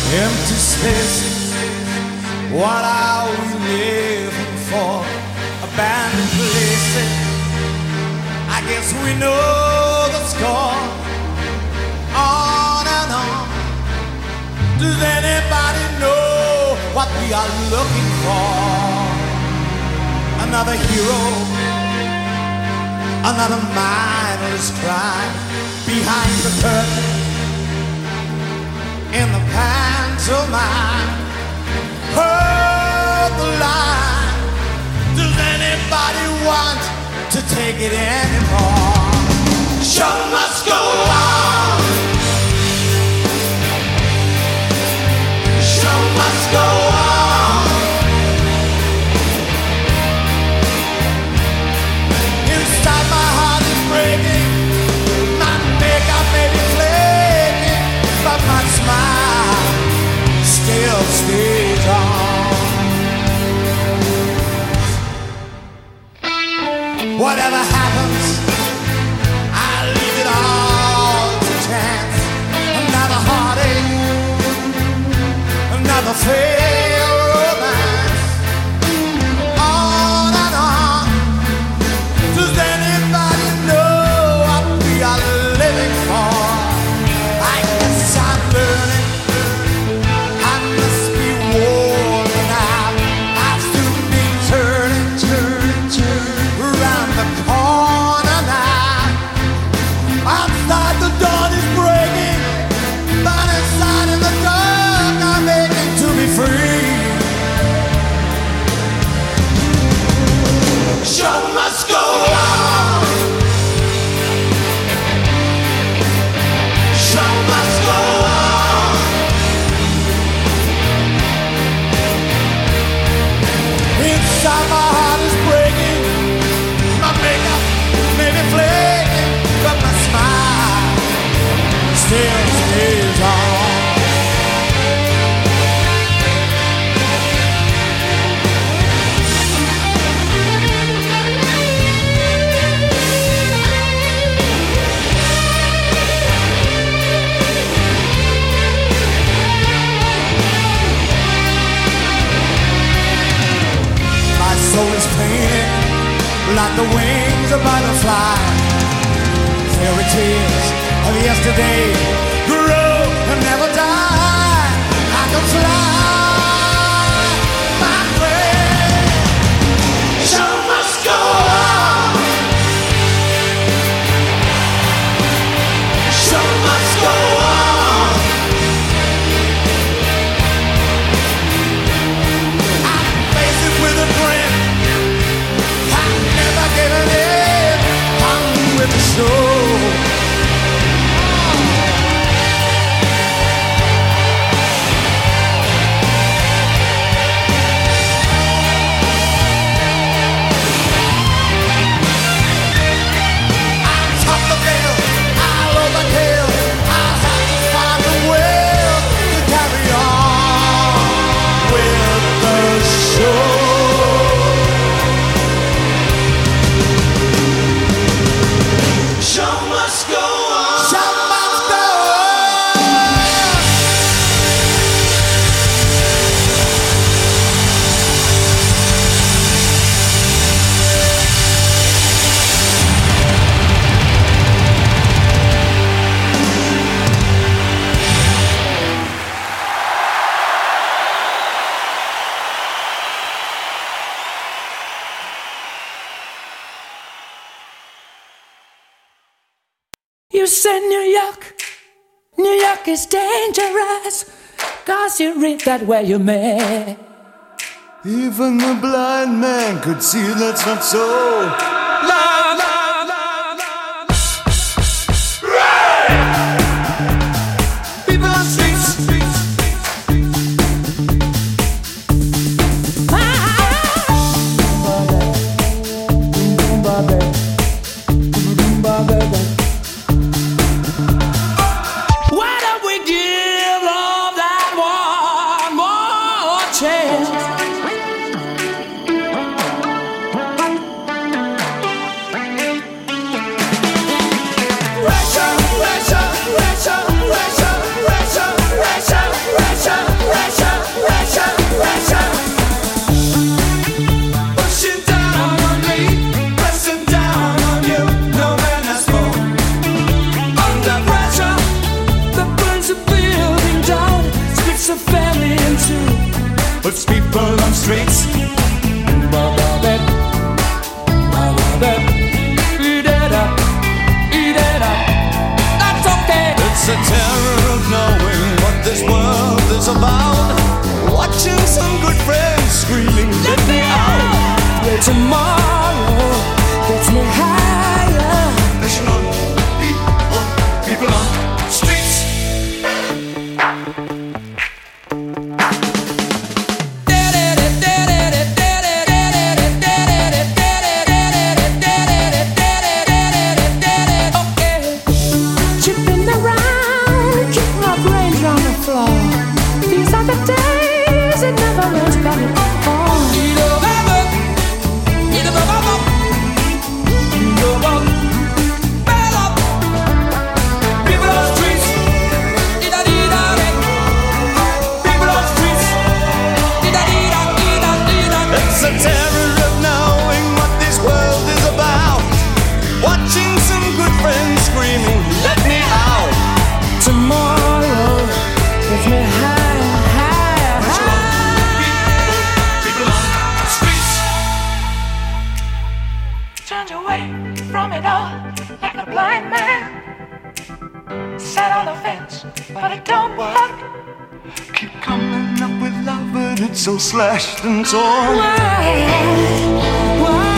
Empty spaces, what are we living for? Abandoned places, I guess we know the score. On and on. Does anybody know what we are looking for? Another hero, another mindless crime behind the curtain. In the pantomime, hold the line. Does anybody want to take it anymore? Show must go on. Show must go on. Inside my heart is breaking. My makeup may be flaking, but my smile still stays on. Whatever happens, I leave it all to chance. Another heartache, another failed romance. On and on. Does anybody know what we are living for? I guess I'm learning. I must be worn out. I'll soon be turning around the corner now. Outside the dawn is breaking, but inside in the dark I'm aching to be free. Show must go on. Show must go on. Inside my heart is breaking. My makeup may be flaking, but my smile still stays on. My soul is painted like the wings of butterfly. Fairy tales of yesterday grow and never die. I can fly, my friend. Show must go on. Show must go on. I face it with a grin. I never given in. I'm with the show. I'll top the bill, I'll overkill. I'll have to find a will to carry on with the show. Show must go on. Show must go on. You said New York is dangerous, 'cause you read that where you may. Even the blind man could see that's not so. La la la la. People on the streets. Why don't we give love that one more chance? Pressure, pressure, pressure, pressure, pressure, pressure, pressure. people on the streets. Chipping around, kicking up range on the floor. These are the days it never ends back at all. It's a terror of knowing what this world is about. Watching some good friends screaming, let me out. Tomorrow gets me higher, higher, higher. People on the streets. Turned away from it all like a blind man. Sat on the fence, but it don't work. Keep coming up with love, but it's so slashed and torn. Why?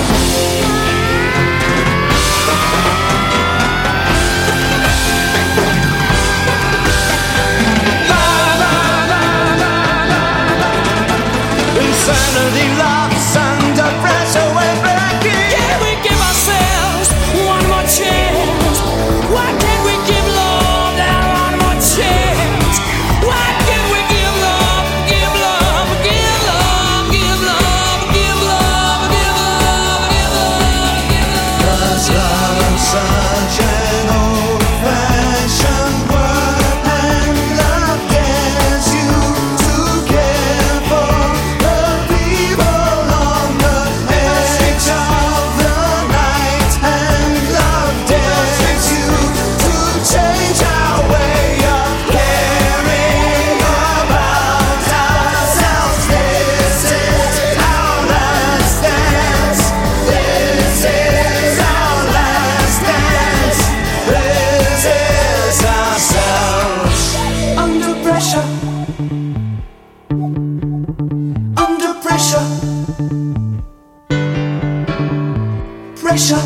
Insanity laughs under pressure when breaking. Can we give ourselves one more chance? Why can't we give love that one more chance? Why can't we give love, give love, give love, give love, give love, give love, give love, give love? 'Cause love's such an old-fashioned word, and love gets you to care for the people on the edge of the night, and love dares you to change our way of caring about ourselves. This is our last dance. This is our last dance. This is ourselves. Under pressure. Under pressure. Pressure.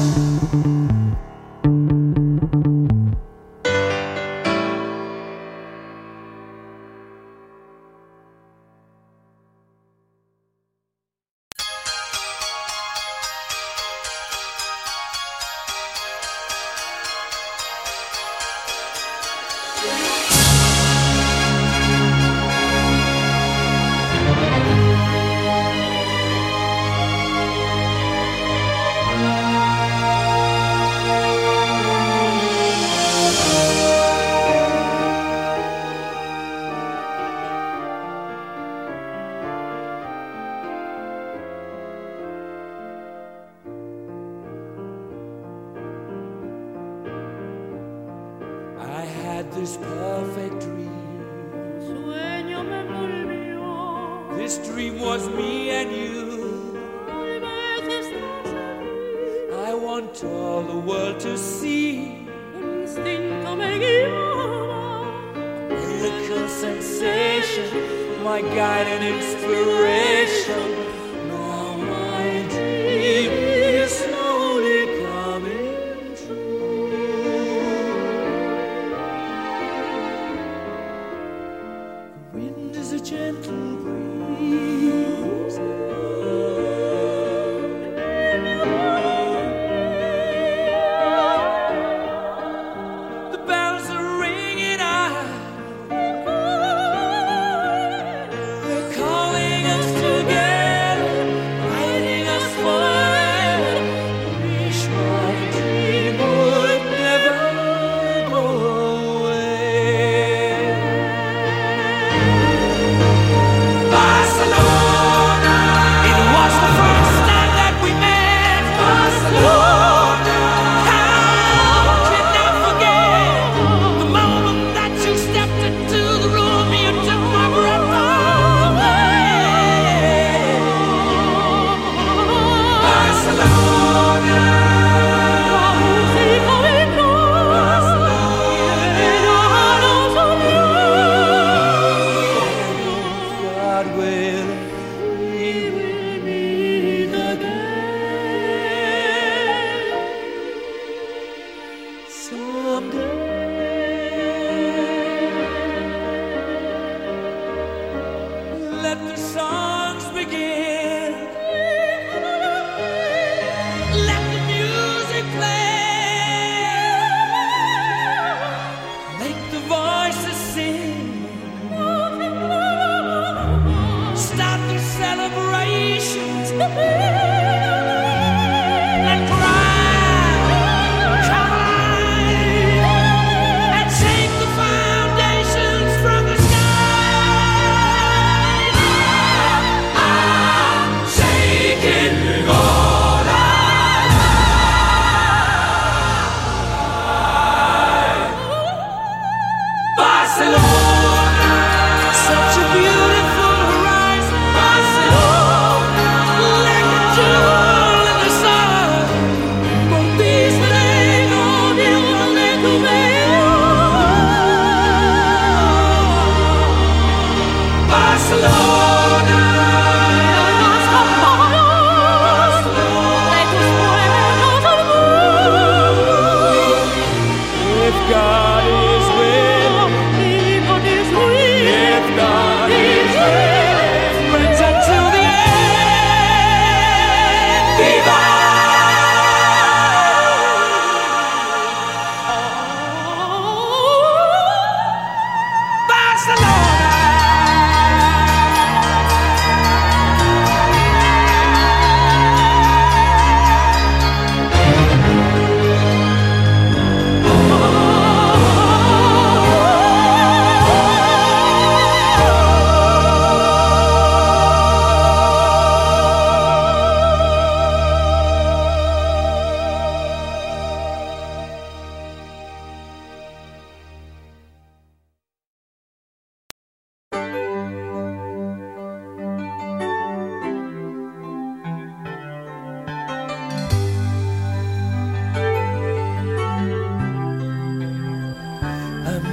I had this perfect dream. Sueño me volvió. This dream was me and you. Tal vez estás aquí. I want all the world to see. El instinto me guiaba. Miracle sensation, my guide and inspiration. Now my dream is slowly coming true. The wind is a gentle breeze. The bells are ringing out. They're calling us together, guiding us forward. Wish my dream would never go away.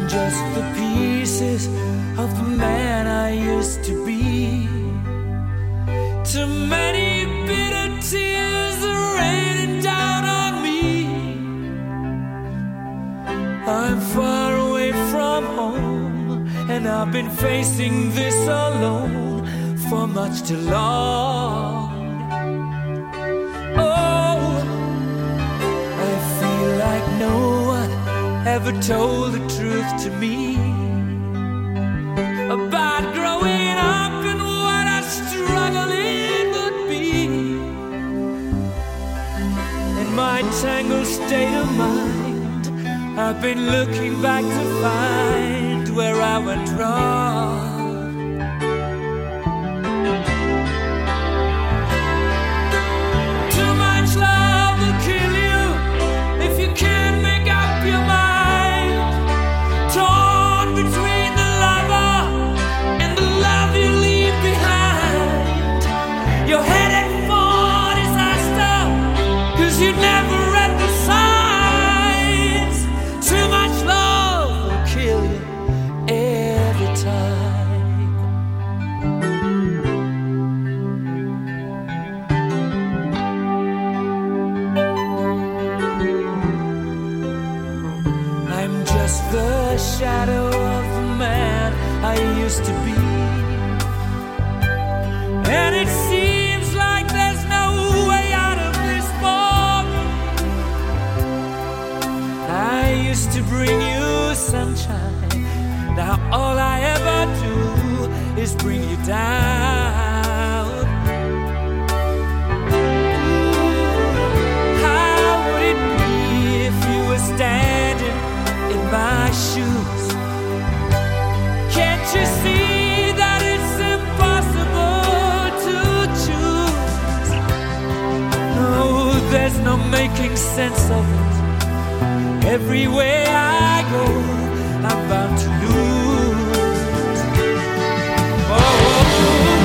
just the pieces of the man I used to be. Too many bitter tears are raining down on me. I'm far away from home, and I've been facing this alone for much too long. Oh, I feel like no one ever told the truth to me about growing up and what a struggle it would be. In my tangled state of mind, I've been looking back to find where I went wrong. Too much love will kill you if you can't make up your mind. Torn between the lover and the love you leave behind. You're headed for disaster, 'cause you never read the signs. Too much love will kill you every time. I'm just the shadow of the man I used to be, and it seems like there's no way out of this bog. I used to bring you sunshine, now all I ever do is bring you down. How would it be if you were standing in my shoes? Can't you see that it's impossible to choose? No, there's no making sense of it. Everywhere I go, I'm bound to lose. Oh,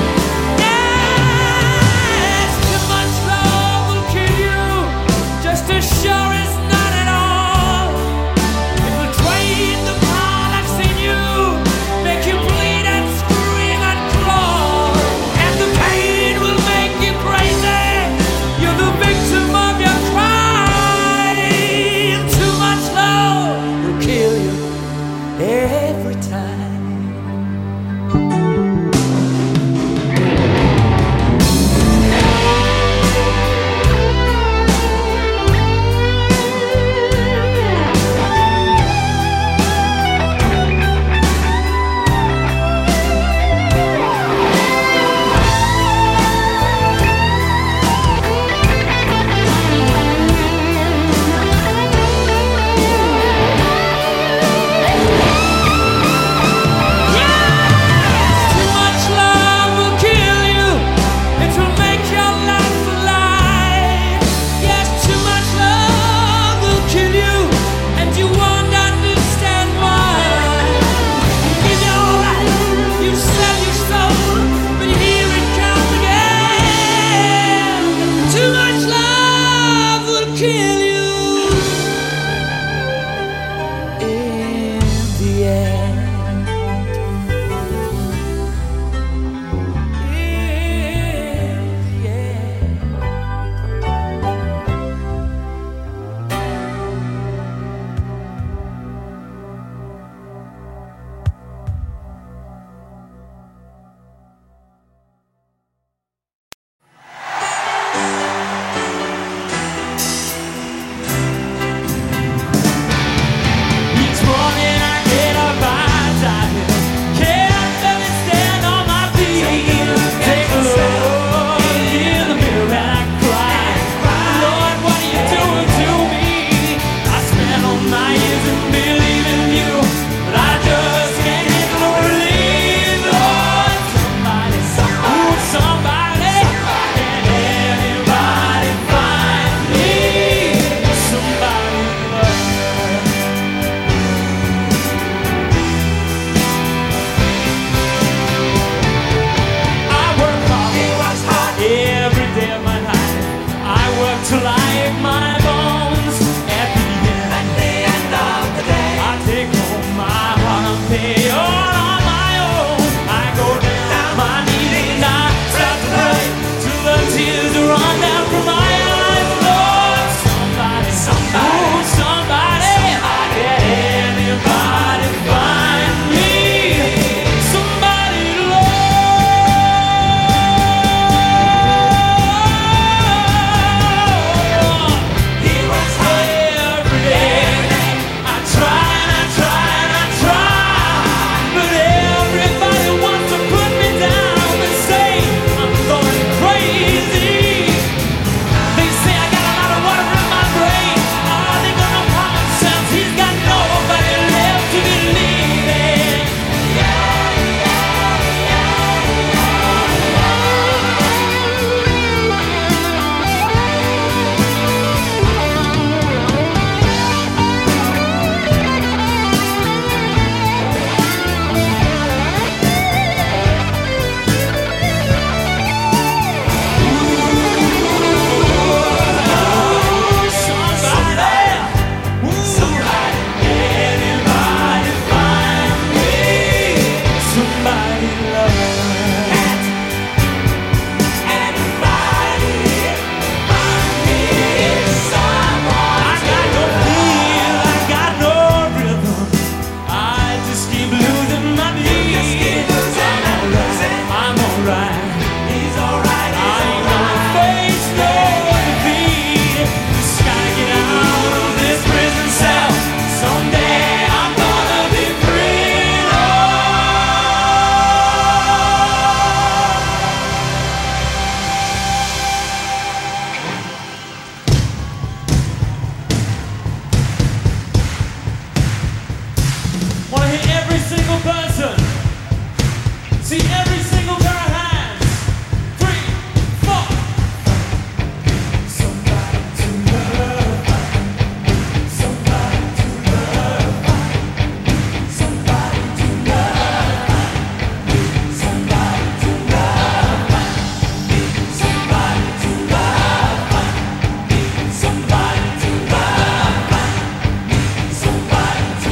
yes, too much love will kill you, just as sure as none at all. It will drain the power that's in you, make you bleed and scream and crawl, and the pain will make you crazy. You're the victim of your crime. Too much love person. See every single pair of hands. 3, 4. Somebody to love. Somebody to love. Somebody to love. Somebody to love. Somebody to love. Somebody to love. Somebody to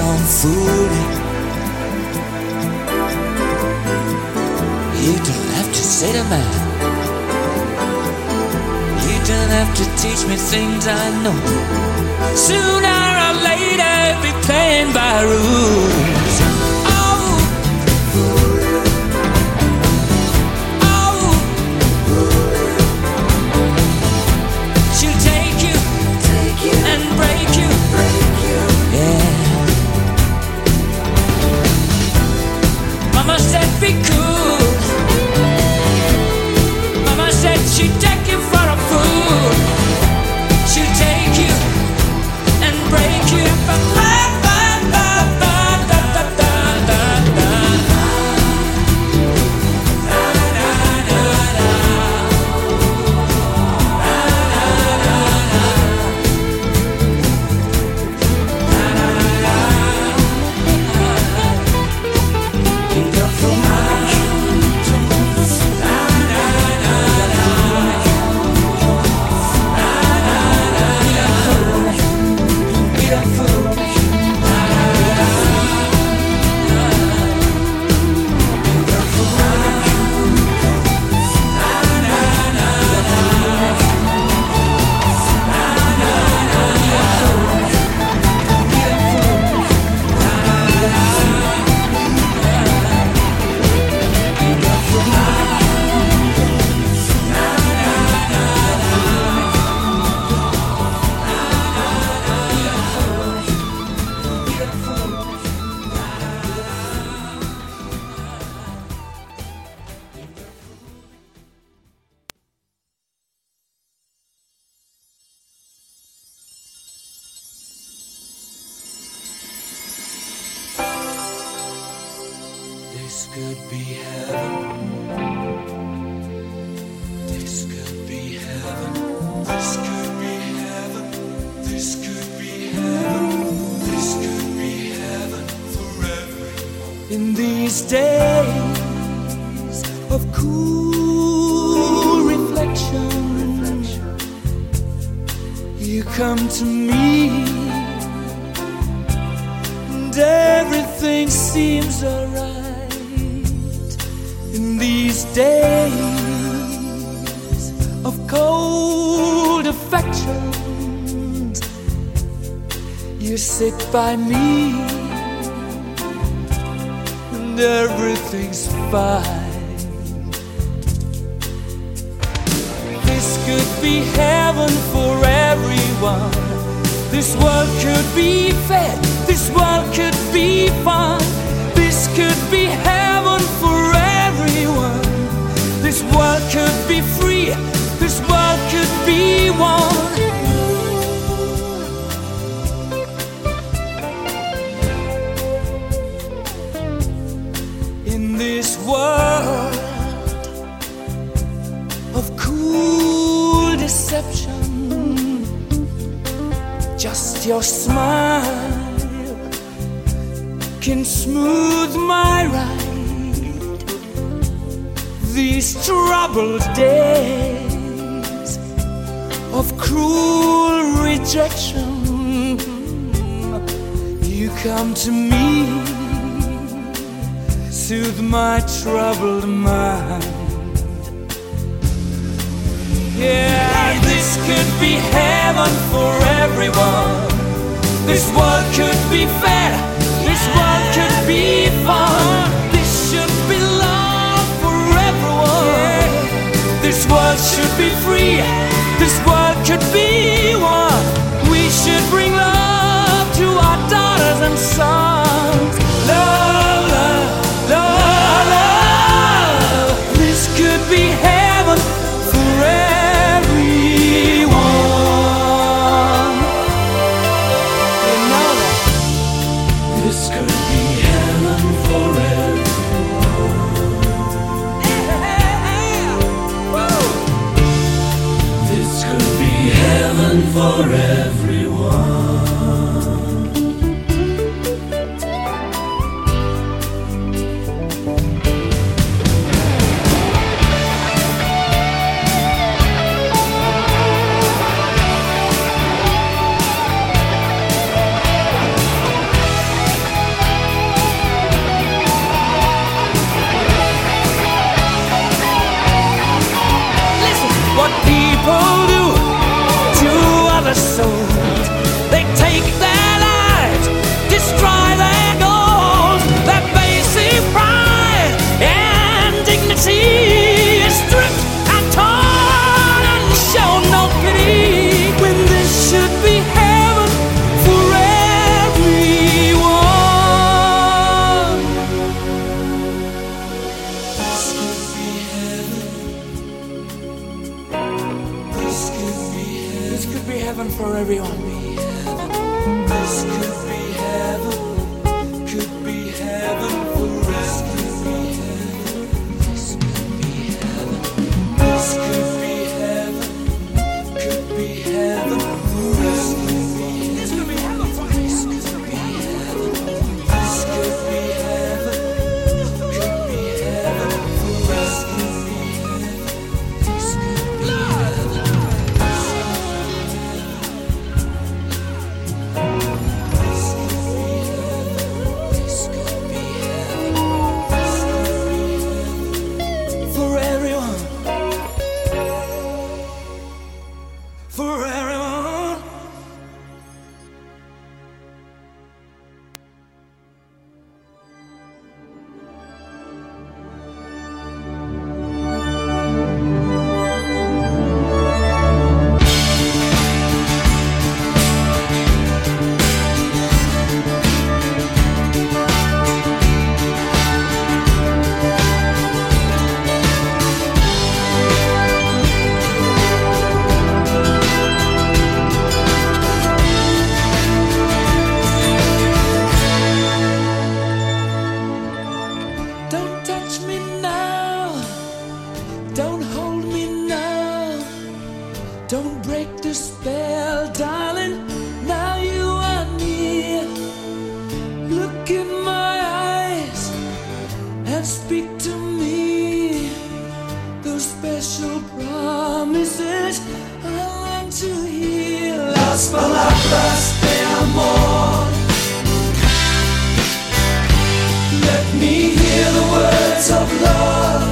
on fooling. You don't have to say to man. You don't have to teach me things I know. Sooner or later, be playing by rules. Oh, oh, she'll take you and break you. Yeah. Mama said be cool. Mama said she'd take you for a fool. She'll take you and break you. Ba, ba, ba, ba, ba, da, da, da, da, da. Da, da, da, da. This could be heaven. This could be heaven. This could be heaven. This could be heaven. This could be heaven for everyone. In these days of cool reflection, you come to me, and everything seems alright. In these days of cold affections, you sit by me, and everything's fine. This could be heaven for everyone. This world could be fair. This world could be fun. This could be heaven for everyone. This world could be free. This world could be one. In this world of cool deception, just your smile can smooth my ride. These troubled days of cruel rejection, you come to me, soothe my troubled mind. Yeah, this could be heaven for everyone. This world could be fair. This world could be fun. This should be love for everyone. This world should be free. This world could be one. We should bring love to our daughters and sons. Love, love, love, love. This could be heaven for everyone. You know that. This could be heaven for everyone. This could be heaven for everyone. palabras de amor. Let me hear the words of love.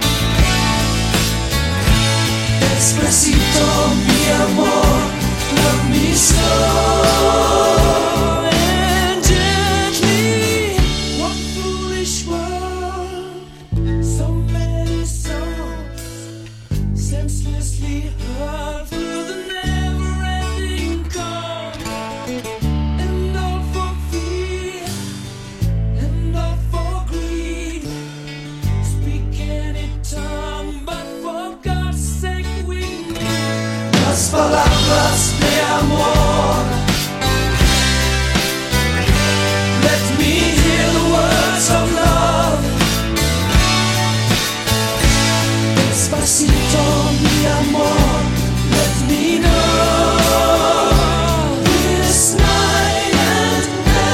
Despacito, mi amor, love me slow and gently. What foolish world, so many songs senselessly heard through the never-ending call. And all for fear, and all for greed. Speak any tongue, but for God's sake we need las palabras de amor. Let me hear the words of love. Despacito, mi amor, let me know this night and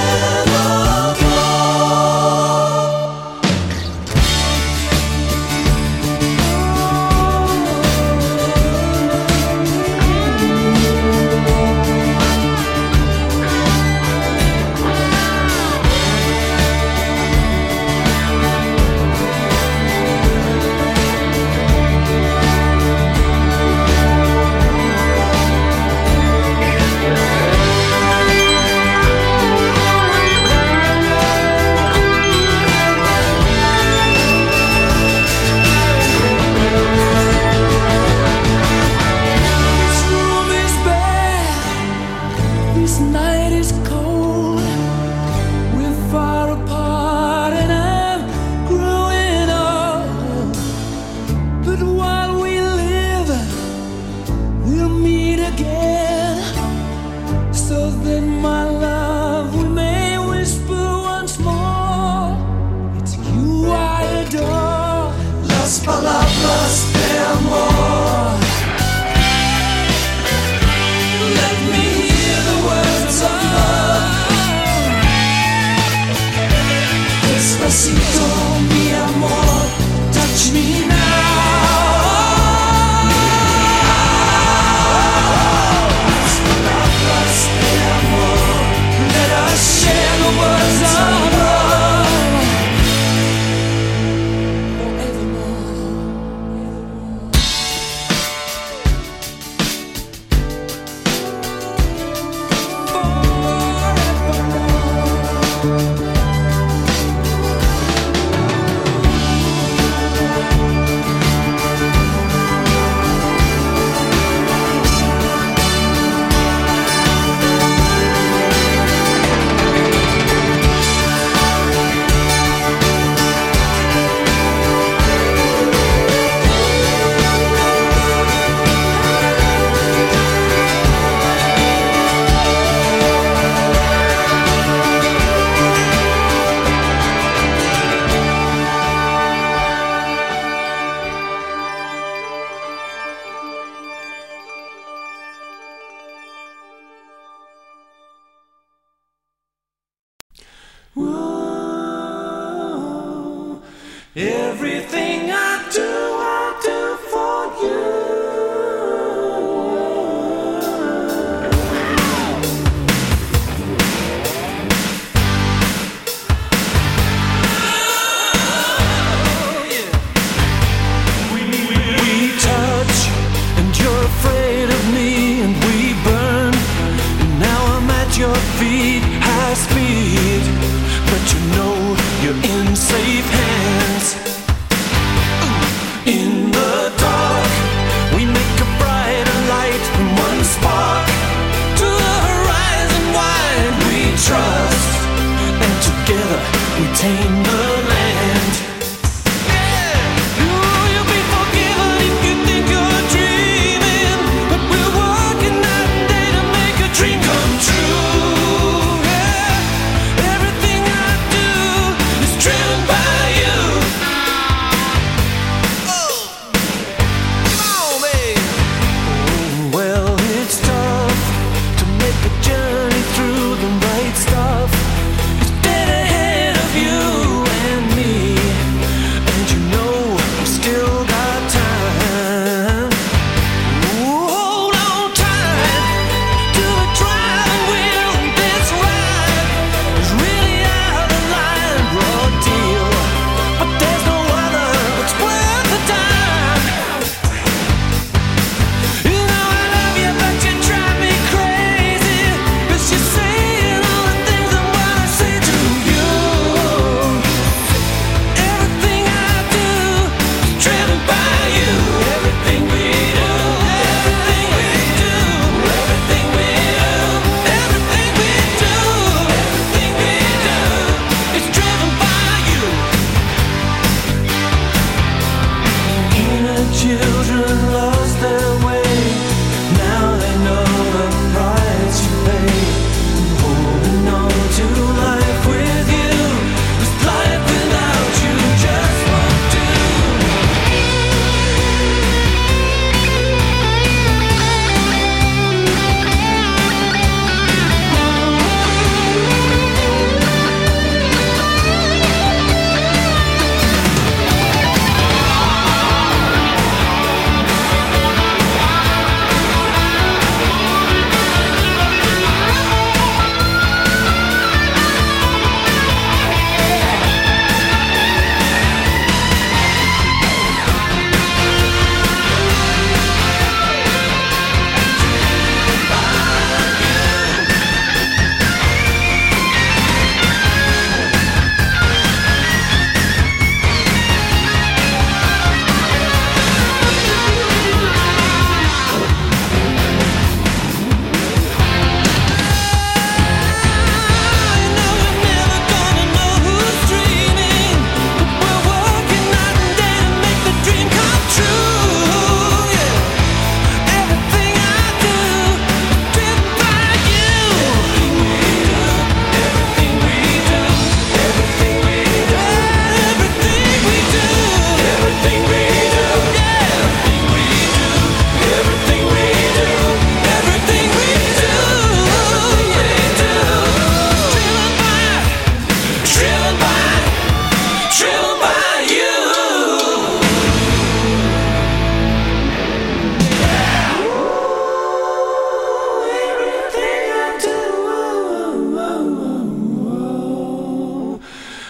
everything I do for you. We touch, and you're afraid of me, and we burn. And now I'm at your feet, high speed, but you know you're in safe hands. In the dark, we make a brighter light from one spark to the horizon wide. We trust, and together we tame the land. You'll be forgiven if you think you're dreaming, but we're working night and day to make a dream come true. Everything I do is driven by you. Well, it's tough to make a journey through the right stuff. It's dead ahead of you and me.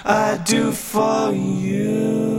I do for you.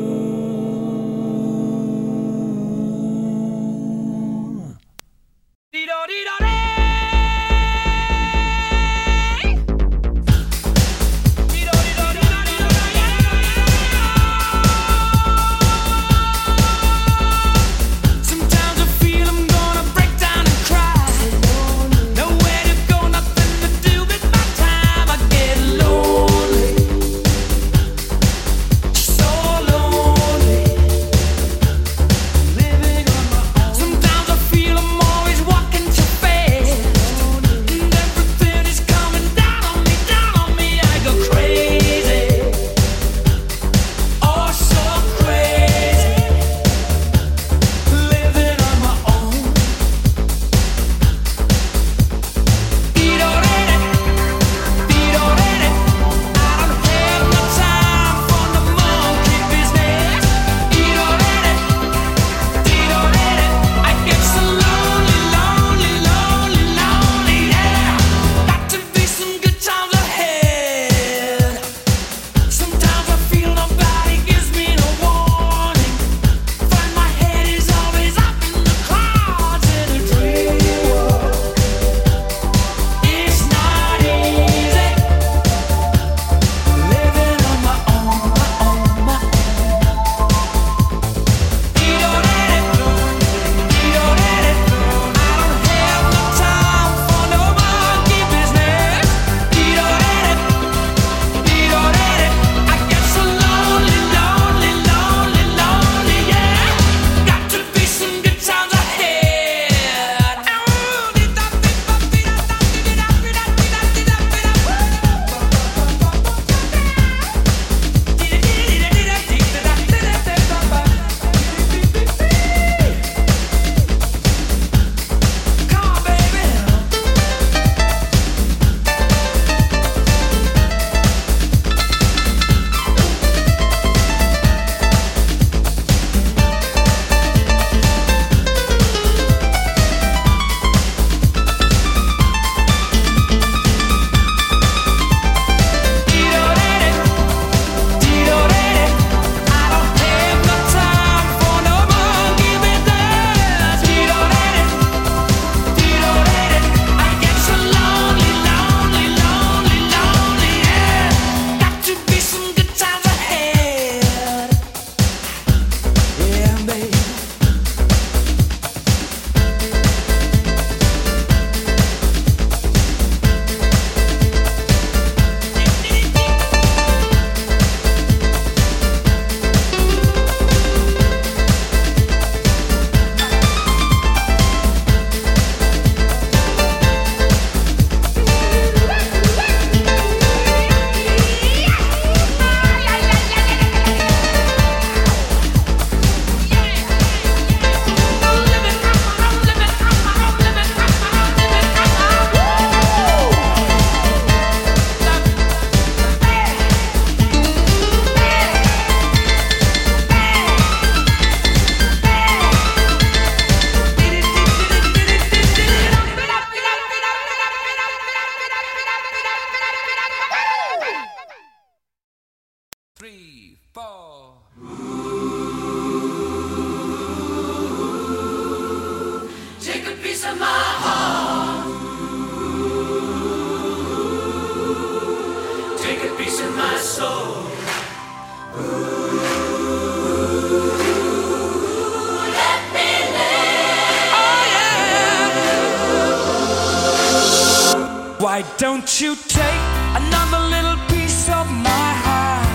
Why don't you take another little piece of my heart?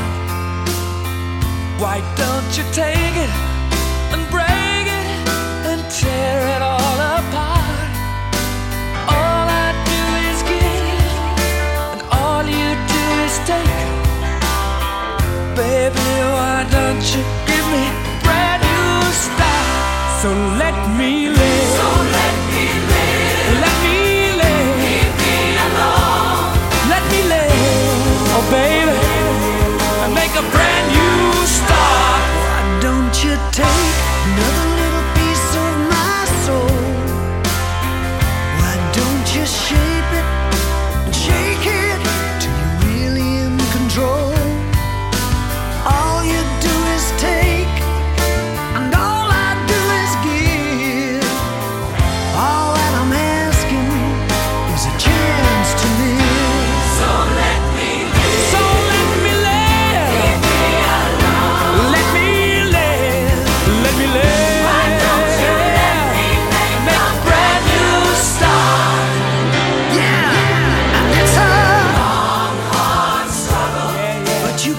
Why don't you take it and break it and tear it all apart? All I do is give and all you do is take. Baby, why don't you give me a brand new start? So let me live. So let me live. Let me live. Leave me alone. Let me live. Oh baby, and make a brand new start. Why don't you take another little piece of my soul? Why don't you shape it and shake it till you're really in control?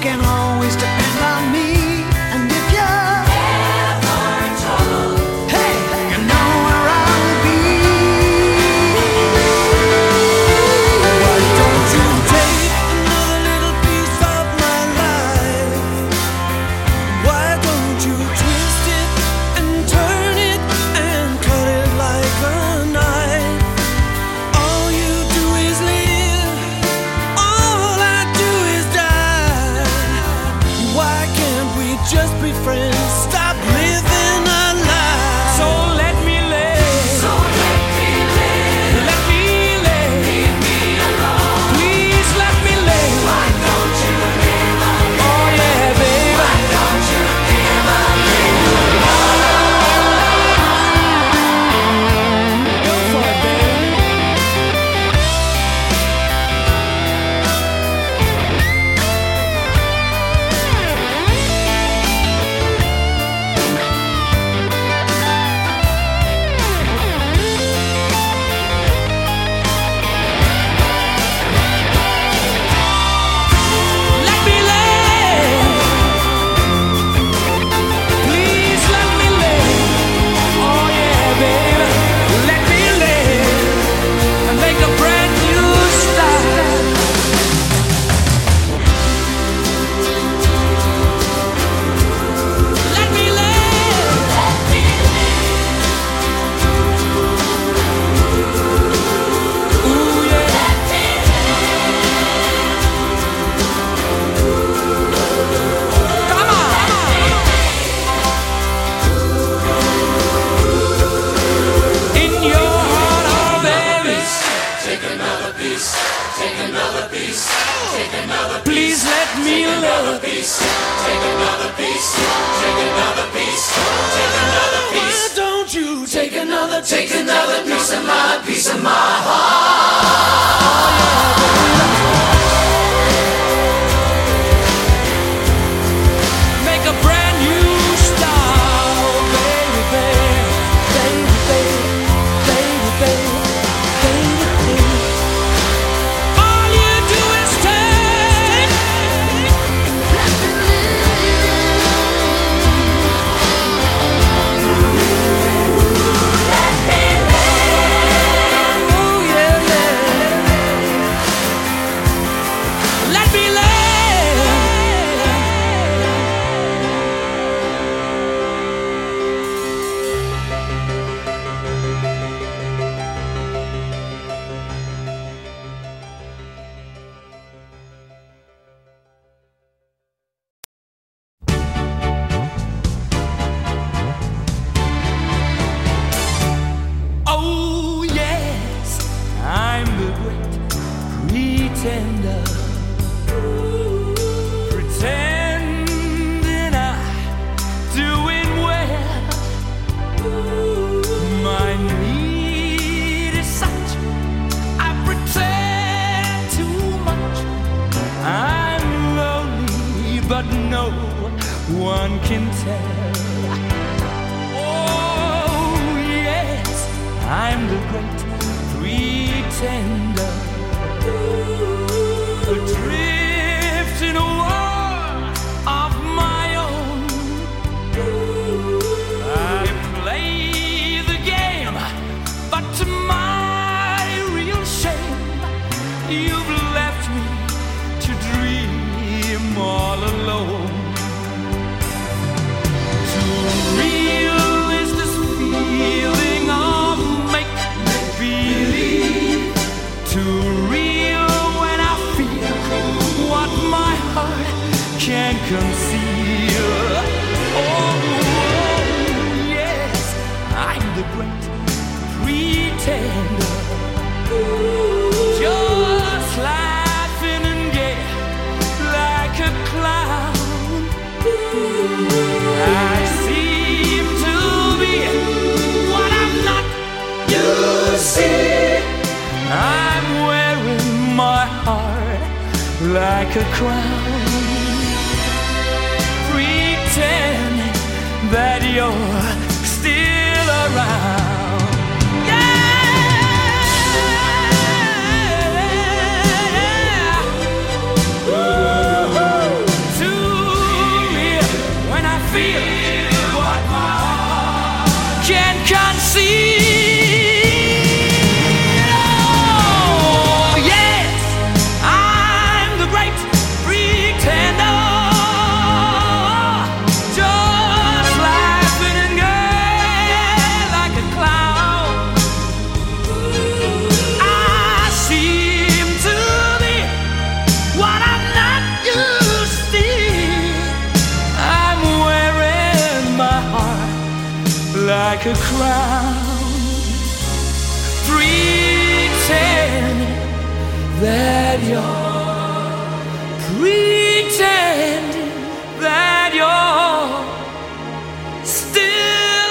can always depend on me. And if you're ever in trouble, hey, you know where I will be. Why don't you take another little piece of my life? Why don't you twist it and turn it and cut it like a knife? All you do is live, all I do is die. Why can't we just be friends? Stop living a lie. So let me live. So let me live. Let me live. Leave me alone. Please let me live. Why don't you live alone? Oh yeah, baby. Why don't you live alone? Go for it, baby. Let me live. Please let me live. Oh yeah, baby. Let me live and make a brand new start. Let me live. Let me live. Ooh yeah. Let me Come on. In your heart, oh baby. Take another piece. Take another piece. Take another piece. Please let me live. Take another piece. Take another piece. Take another piece. Why don't you take another piece of my Make a brand new start, oh baby, baby, baby, baby, baby, baby, baby. All you do is take. Oh yeah, yeah. Let me live. Oh yes, I'm the great pretender, pretending I'm doing well. My need is such, I pretend too much. I'm lonely, but no one can tell. Oh yes, I'm the great pretender, adrift in a world of my own. I play the game, but to my real shame, you've left me to dream all alone. Too real is this feeling of make-believe. Too real when I feel what my heart can't conceal. Oh yes, I'm the great pretender, just laughing and gay like a clown. I seem to be what I'm not. You see, I'm wearing my heart like a crown, pretending that you're still around. Yeah. Ooh. like a crown, pretend that you're, pretending that you're still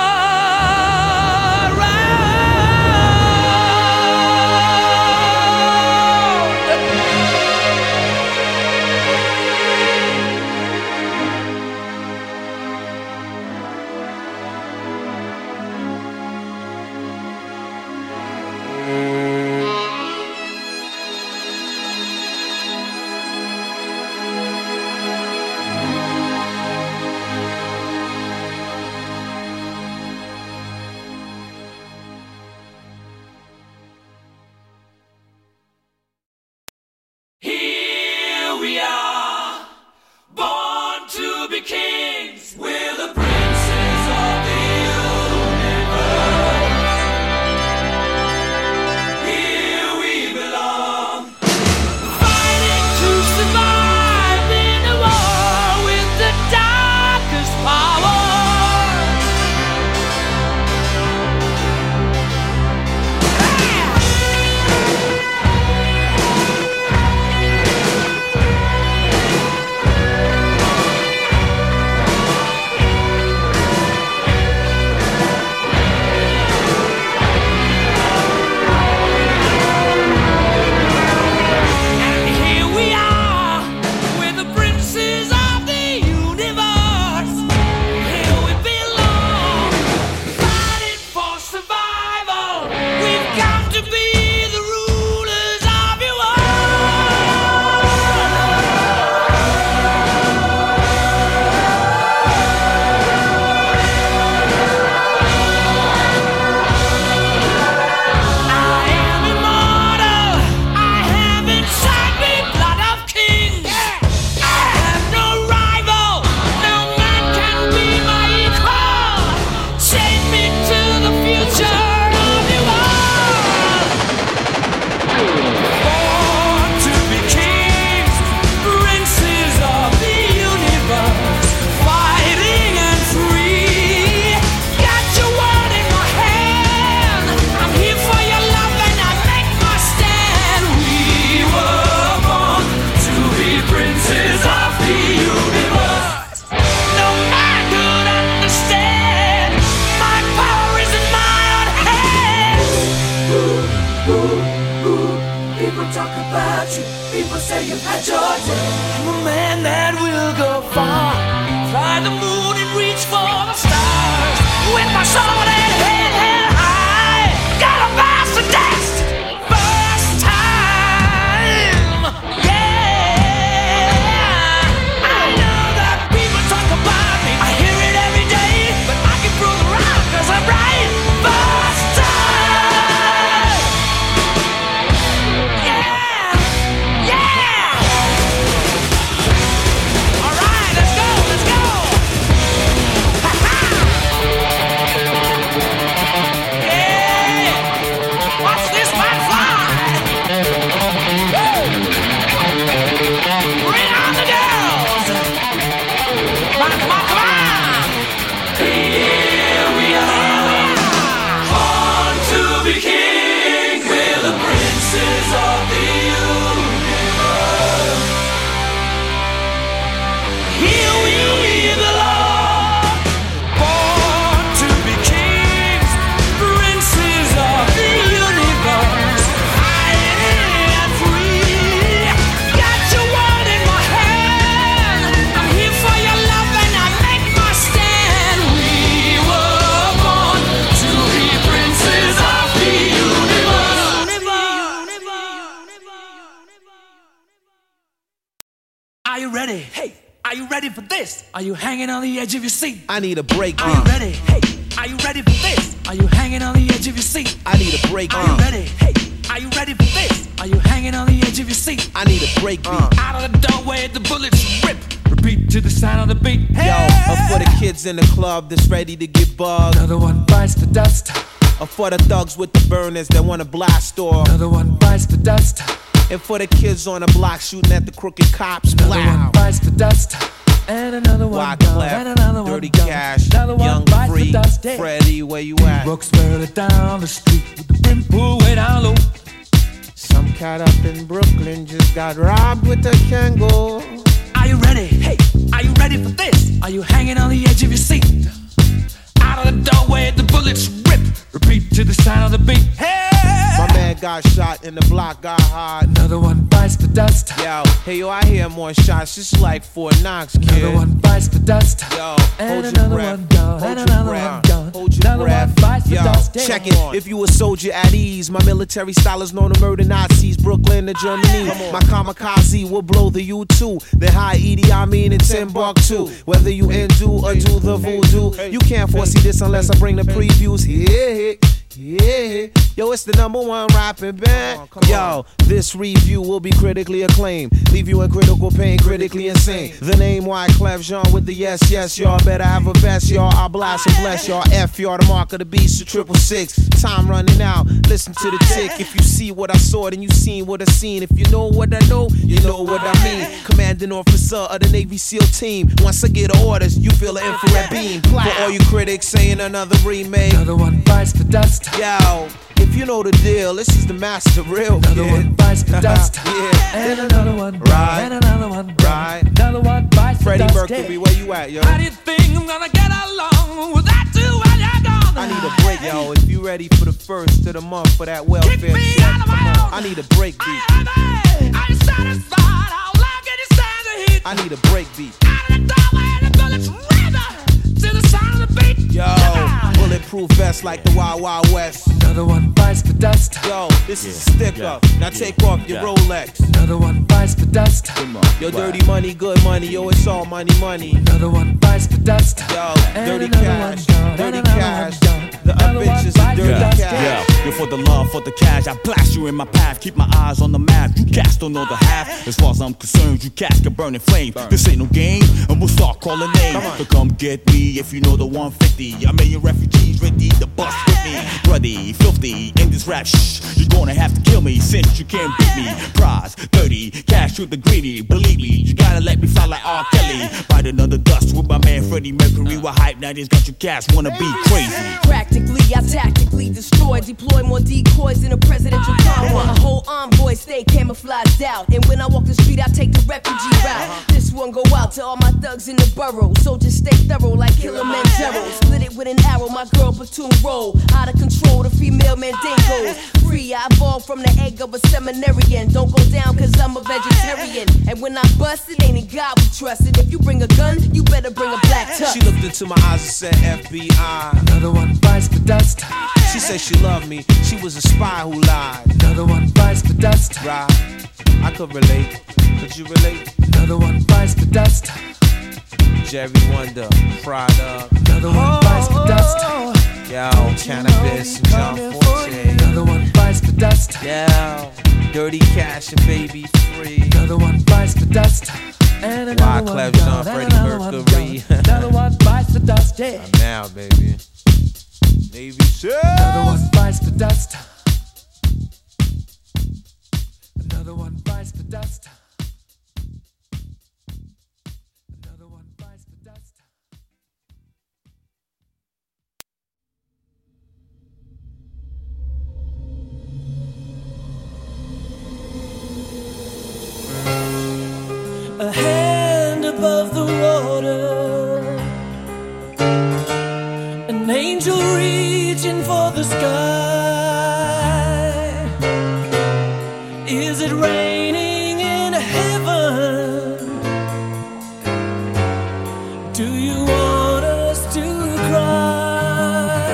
Are you hanging on the edge of your seat? I need a break. Are you ready? Hey, are you ready for this? Are you hanging on the edge of your seat? I need a break. Are you ready? Hey, are you ready for this? Are you hanging on the edge of your seat? I need a break beat. Out of the doorway, the bullets rip. Repeat to the sound of the beat. Hey! Yo, for the kids in the club that's ready to get bugged. Another one bites the dust. For the thugs with the burners that wanna blast off. Another one bites the dust. And for the kids on the block shooting at the crooked cops. Another one bites the dust. And another one gone, and another one Dirty gone. Cash, Another one Young bites Free, the dust. Hey. Freddie, where you at? Brooks barely down the street with the brim pulled way down low. Some cat up in Brooklyn just got robbed with a Kangol. Are you ready? Hey, are you ready for this? Are you hanging on the edge of your seat? Out of the doorway, the bullets rip. Repeat to the sound of the beat. Hey! My man got shot and the block got hot. Another one bites the dust. Yo, hey yo, I hear more shots. It's like Fort Knox, kid. Another one bites the dust. Yo, and hold your another breath. one gone. Hold And your another breath. one gone. Hold your Another breath. one bites the Yo, dust. check it. If you a soldier at ease, my military style is known to murder Nazis. Brooklyn to Germany. My kamikaze will blow the U2. Then high Edie, I mean in Timbuktu. Whether you undo or do the voodoo, you can't foresee this unless I bring the previews. Yeah. Yo, it's the #1 rapping band. Yo, this review will be critically acclaimed. Leave you in critical pain, critically insane. The name Wyclef Jean with the yes, y'all. Better have a vest, y'all. I'll blast and bless y'all. F y'all, the mark of the beast, the 666. Time running out, listen to the tick. If you see what I saw, then you seen what I seen. If you know what I know, you know what I mean. Commanding officer of the Navy SEAL team. Once I get orders, you feel the infrared beam. For all you critics saying another remake. Another one bites the dust. Yo, if you know the deal, this is the master real Another kid. one bites the dust. Yeah. And another one Right. and another one Right. Another one bites Freddie the dust. Mercury, where you at, yo? How do you think I'm gonna get along without you while you're gone? I need a break, yo. If you ready for the first of the month for that welfare Kick me check, out of my come on. own. I need a break beat. Are you satisfied? How long can you stand the heat? I need a break beat. Out of the doorway, the bullets river to the sound of the beat. Yo, bulletproof vest like the Wild Wild West. Another one bites the dust. Yo, this is a stick up. Now take off your Rolex. Another one bites the dust. Yo, dirty money, good money. Yo, it's all money. Another one bites the dust. Yo, And dirty another cash, one gone. dirty And another cash. one gone. The Another one Adventures of bites the Dirty dust. Cash. Yeah, you're for the love, for the cash. I blast you in my path, keep my eyes on the map. You cats don't know the half. As far as I'm concerned, you cats can burn in flame. This ain't no game, and we'll start calling names. So come get me if you know the 150. A million refugees ready to bust with me. Bloody, filthy, in this rap shh. You're gonna have to kill me since you can't beat me. Prize, dirty, cash to the greedy. Believe me, you gotta let me fly like R. Kelly. Bite another dust with my man Freddie Mercury. We're hype, now this got you cats wanna be crazy. Practically, I tactically destroy, deploy more decoys than a presidential tower. A whole envoy stay camouflaged out, and when I walk the street, I take the refugee route. This one go out to all my thugs in the borough, so just stay thorough like Kilimanjaro. Split it with an arrow, my girl platoon roll. Out of control, the female mandingos. Free, I evolved from the egg of a seminarian. Don't go down cause I'm a vegetarian. And when I bust, it ain't in God we trust. And if you bring a gun, you better bring a black tux. She looked into my eyes and said FBI. Another one bites the dust. She said she loved me. She was a spy who lied. Another one bites the dust. Right. I could relate. Could you relate? Another one bites the dust. Jerry Wonder, fried up. Another one bites the dust. Yo, cannabis and John Forte. Another one bites the dust. Yo, dirty cash and baby free. Another one bites the dust. And another one Wyclef gone. Jean, And Freddie another one Mercury. gone. Another one bites the dust. Yeah. Now, baby. Navy Another one SEALs. bites the dust. Another one bites the dust. Another one bites the dust. A hand above the water, an angel reaching for the sky. Is it raining in heaven? Do you want us to cry?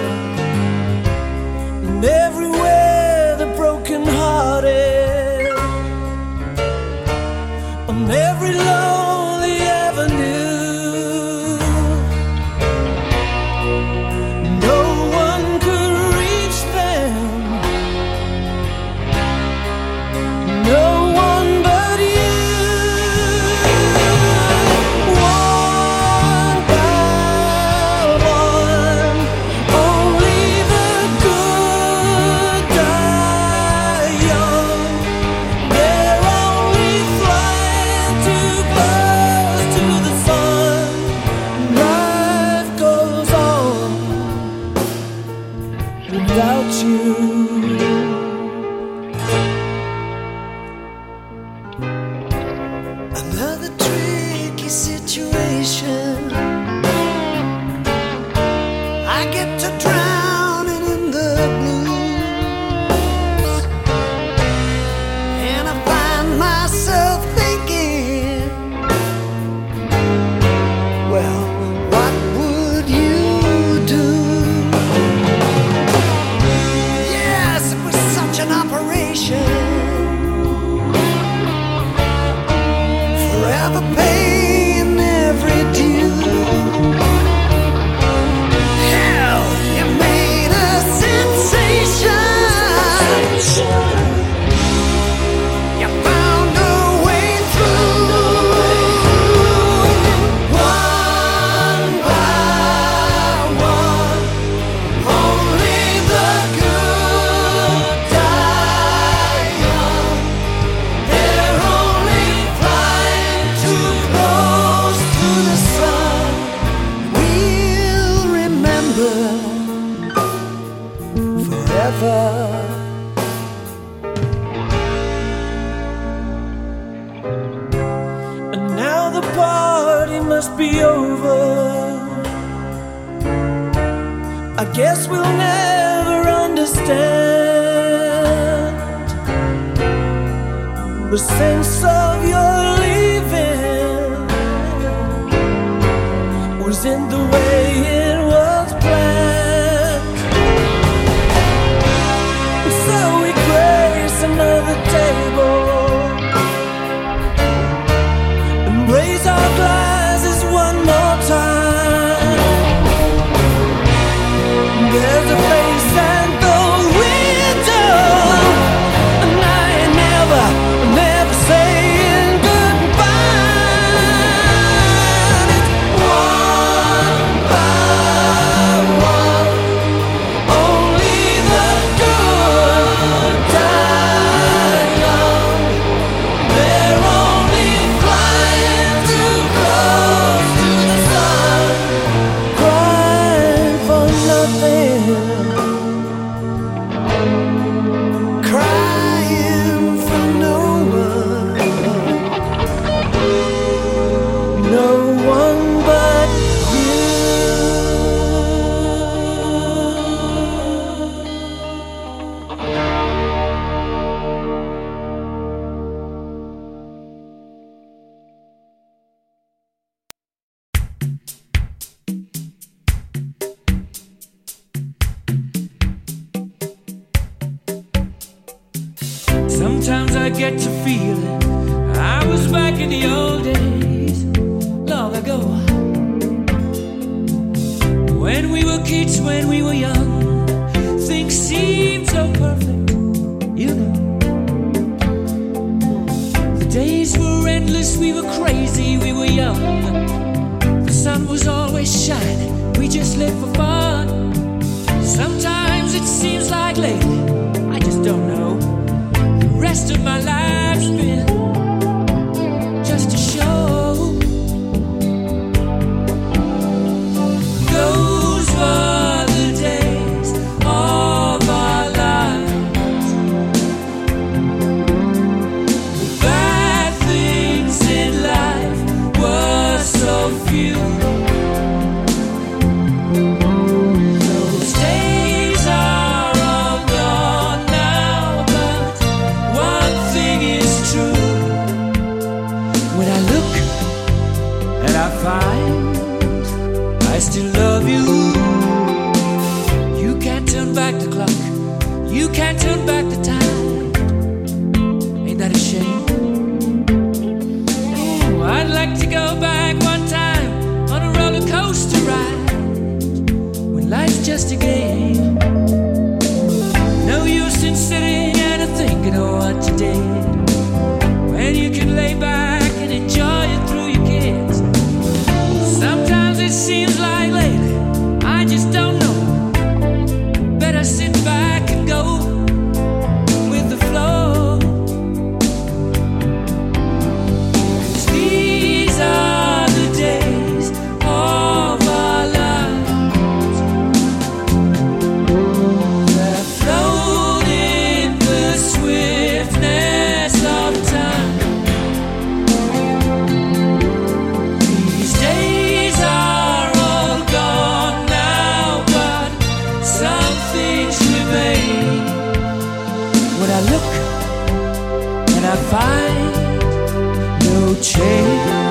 And everywhere the broken-hearted, on every lonely avenue, no one could reach them, no one but you. One by one, only the good die young. They're only flying to tricky situation. I get to drowning in the blues, and I find myself thinking, well, what would you do? Yes, it was such an operation, forever paying every due. Hell, you made a sensation. You found a way through. One by one, only the good die young. They're only flying too close to the sun. We'll remember forever. And now the party must be over. I guess we'll never understand the sense of your leaving was in the way it was planned. So we grace another table and raise our glasses one more time. There's a face at the window, and I ain't never saying goodbye. It's one by one, only the good die young. They're only flying too close to the sun, crying for nothing, crying for no one but you. Sometimes I get to feeling I was back in the old days, long ago, when we were kids, when we were young. Things seemed so perfect, you know. The days were endless, we were crazy, we were young. The sun was always shining, we just lived for fun. Sometimes it seems like lately, I just don't know, the rest of my life's been just a show. Those were the days of our lives. The bad things in life were so few. Those days are all gone now, but one thing is true. When I look and I find I still love you, you can't turn back the clock, you can't turn back the time. Ain't that a shame? Ooh, I'd like to go back one time on a roller coaster ride, when life's just a game. No use in sitting and thinking of what you did, when you can lay back and enjoy it through your kids. Sometimes it seems like lately, I just don't know. Better sit back and go with the flow. 'Cause these are the days of our lives. That float in the swiftness find no change.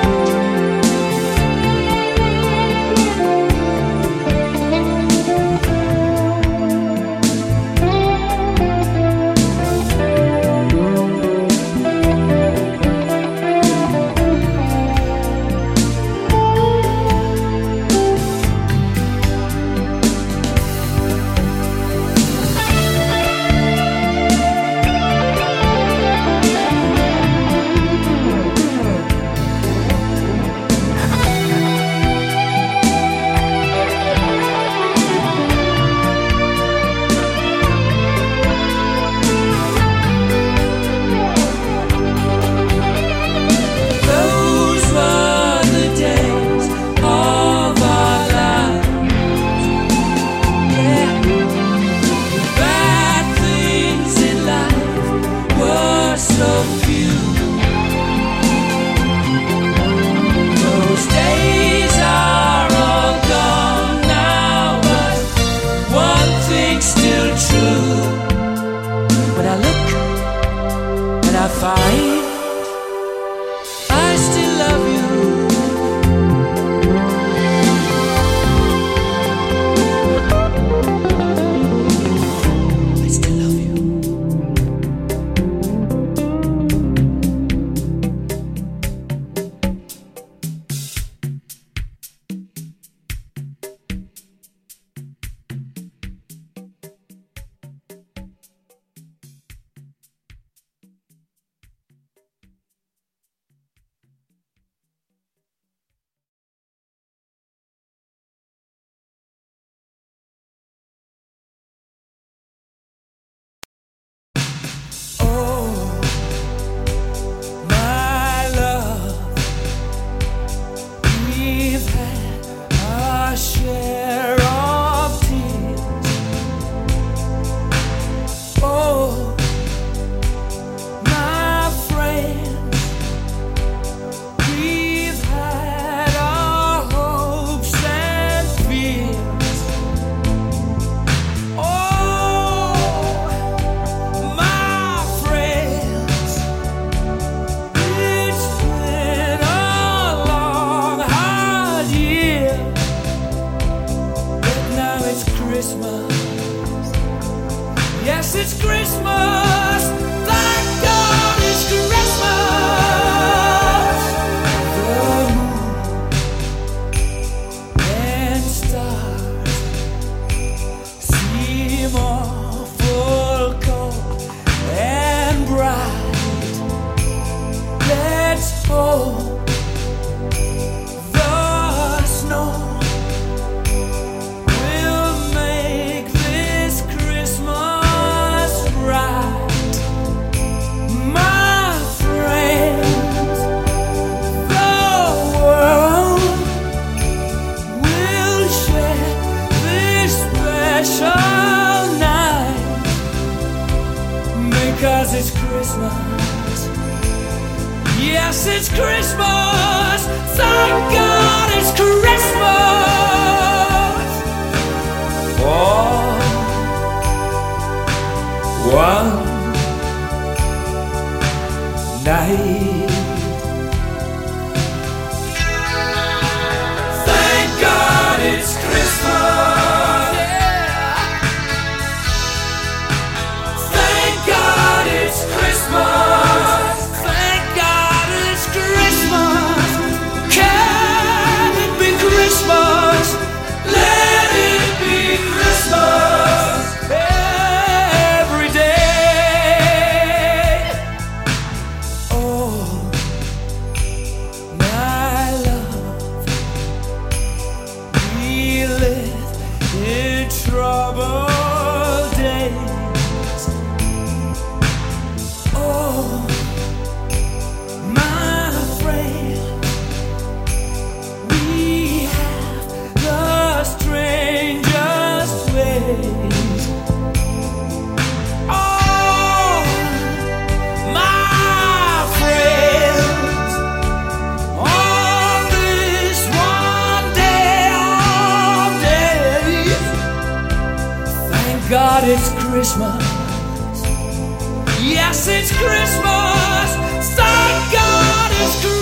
Yes, it's Christmas. Thank God it's Christmas.